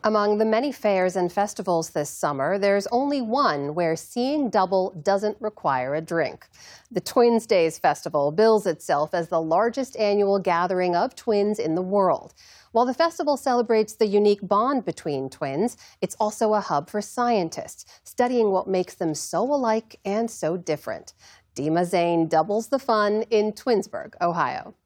Among the many fairs and festivals this summer, there's only one where seeing double doesn't require a drink. The Twins Days Festival bills itself as the largest annual gathering of twins in the world. While the festival celebrates the unique bond between twins, it's also a hub for scientists, studying what makes them so alike and so different. Dima Zain doubles the fun in Twinsburg, Ohio.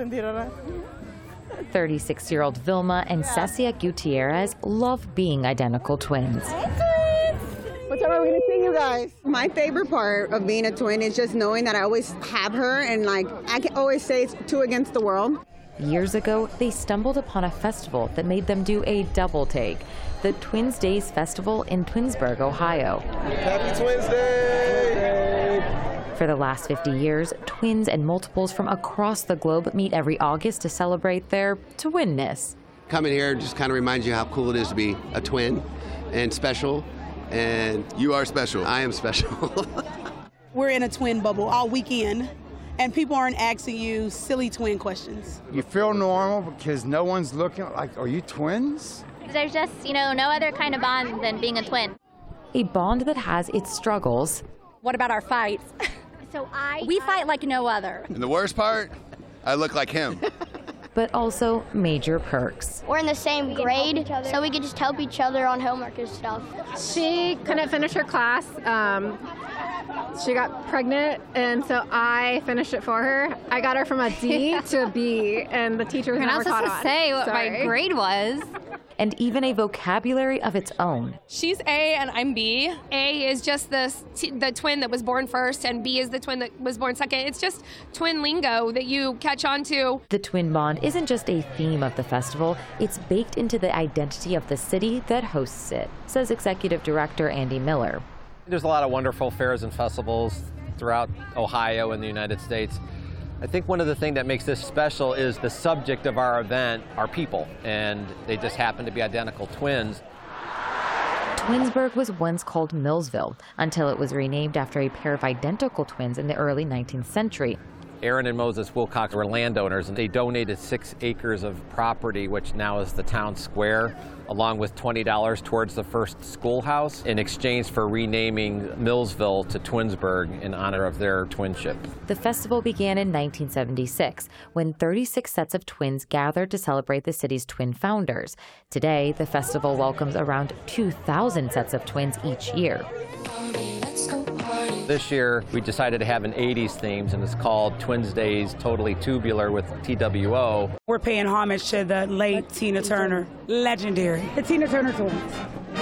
36-year-old Vilma and Cecia Gutierrez love being identical twins. What time are we going to see you guys? My favorite part of being a twin is just knowing that I always have her, and I can always say it's two against the world. Years ago, they stumbled upon a festival that made them do a double take, the Twins Days Festival in Twinsburg, Ohio. Happy Twins Day! For the last 50 years, twins and multiples from across the globe meet every August to celebrate their twinness. Coming here just kind of reminds you how cool it is to be a twin and special. And you are special. I am special. We're in a twin bubble all weekend, and people aren't asking you silly twin questions. You feel normal because no one's looking like, are you twins? There's just, no other kind of bond than being a twin. A bond that has its struggles. What about our fights? We fight like no other. And the worst part, I look like him. But also major perks. We're in the same grade, so we can just help each other on homework and stuff. She couldn't finish her class. She got pregnant, and so I finished it for her. I got her from a D to a B, and the teacher was never caught on. You're not supposed to say what my grade was. And even a vocabulary of its own. She's A and I'm B. A is just the twin that was born first, and B is the twin that was born second. It's just twin lingo that you catch on to. The twin bond isn't just a theme of the festival, it's baked into the identity of the city that hosts it, says Executive Director Andy Miller. There's a lot of wonderful fairs and festivals throughout Ohio and the United States. I think one of the things that makes this special is the subject of our event are people, and they just happen to be identical twins. Twinsburg was once called Millsville until it was renamed after a pair of identical twins in the early 19th century. Aaron and Moses Wilcox were landowners, and they donated 6 acres of property, which now is the town square, along with $20 towards the first schoolhouse in exchange for renaming Millsville to Twinsburg in honor of their twinship. The festival began in 1976 when 36 sets of twins gathered to celebrate the city's twin founders. Today, the festival welcomes around 2,000 sets of twins each year. This year, we decided to have an 80s theme, and it's called Twins Days Totally Tubular with TWO. We're paying homage to the late Tina Turner, legendary. The Tina Turner twins.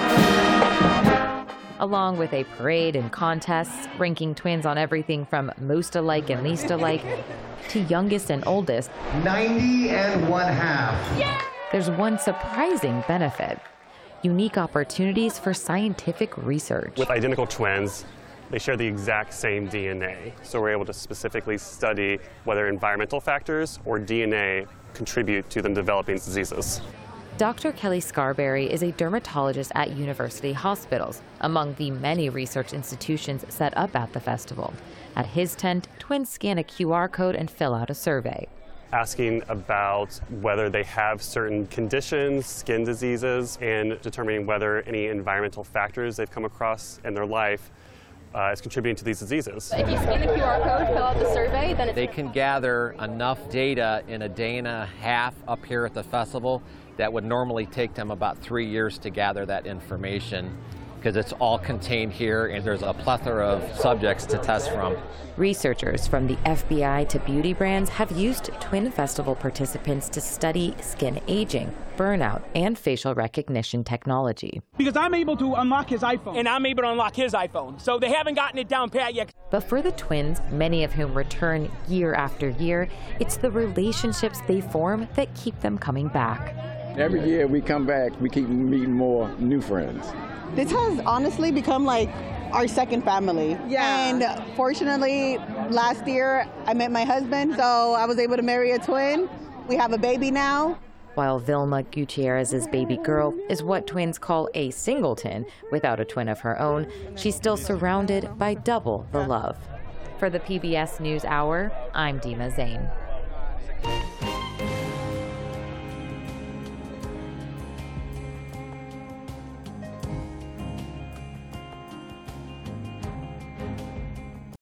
Along with a parade and contests, ranking twins on everything from most alike and least alike to youngest and oldest. 90 1/2. Yeah! There's one surprising benefit: unique opportunities for scientific research. With identical twins, they share the exact same DNA, so we're able to specifically study whether environmental factors or DNA contribute to them developing diseases. Dr. Kelly Scarberry is a dermatologist at University Hospitals, among the many research institutions set up at the festival. At his tent, twins scan a QR code and fill out a survey. Asking about whether they have certain conditions, skin diseases, and determining whether any environmental factors they've come across in their life is contributing to these diseases. If you scan the QR code, fill out the survey, then they can gather enough data in a day and a half up here at the festival that would normally take them about 3 years to gather that information, because it's all contained here and there's a plethora of subjects to test from. Researchers from the FBI to beauty brands have used Twin Festival participants to study skin aging, burnout, and facial recognition technology. Because I'm able to unlock his iPhone. And I'm able to unlock his iPhone. So they haven't gotten it down pat yet. But for the twins, many of whom return year after year, it's the relationships they form that keep them coming back. Every year we come back, we keep meeting more new friends. This has honestly become like our second family. Yeah. And fortunately, last year I met my husband, so I was able to marry a twin. We have a baby now. While Vilma Gutierrez's baby girl is what twins call a singleton without a twin of her own, she's still surrounded by double the love. For the PBS NewsHour, I'm Dima Zain.